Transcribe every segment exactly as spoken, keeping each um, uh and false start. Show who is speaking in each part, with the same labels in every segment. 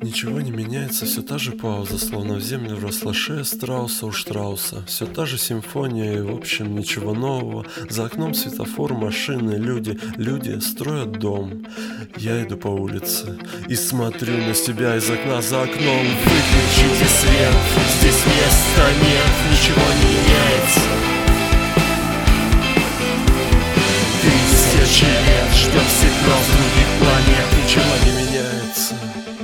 Speaker 1: Ничего не меняется, все та же пауза, словно в землю вросла шея страуса у Штрауса. Все та же симфония и, в общем, ничего нового. За окном светофор, машины, люди, люди строят дом. Я иду по улице и смотрю на себя из окна за окном.
Speaker 2: Выключите свет, здесь места нет, ничего не меняется. Тысячи лет ждем сигнал с других планет,
Speaker 1: ничего не меняется.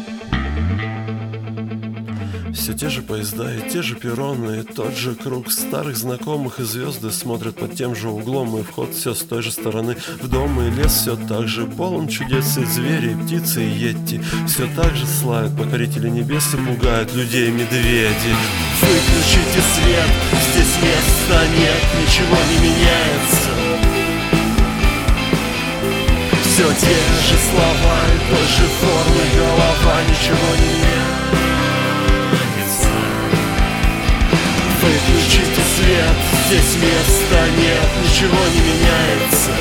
Speaker 1: Все те же поезда и те же перроны, и тот же круг старых знакомых, и звезды смотрят под тем же углом, и вход все с той же стороны в дом, и лес все так же полон чудес, и звери, и птицы, и йети все так же славят покорители небес и пугают людей медведи.
Speaker 2: Выключите свет, здесь места нет, ничего не меняется. Все те же слова и той же формы голова, ничего не меняется. Выключите свет, здесь места нет, ничего не меняется.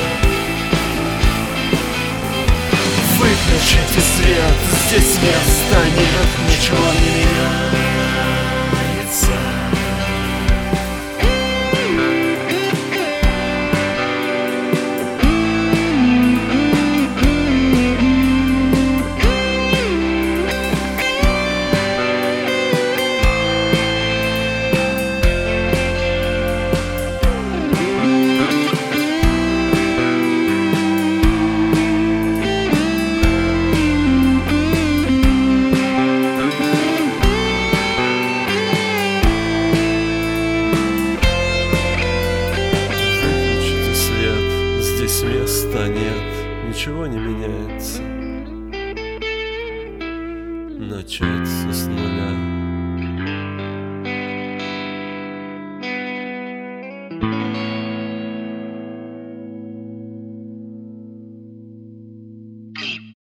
Speaker 2: Выключите свет, здесь места нет, ничего не меняется.
Speaker 1: Места нет, ничего не меняется. Начать с нуля.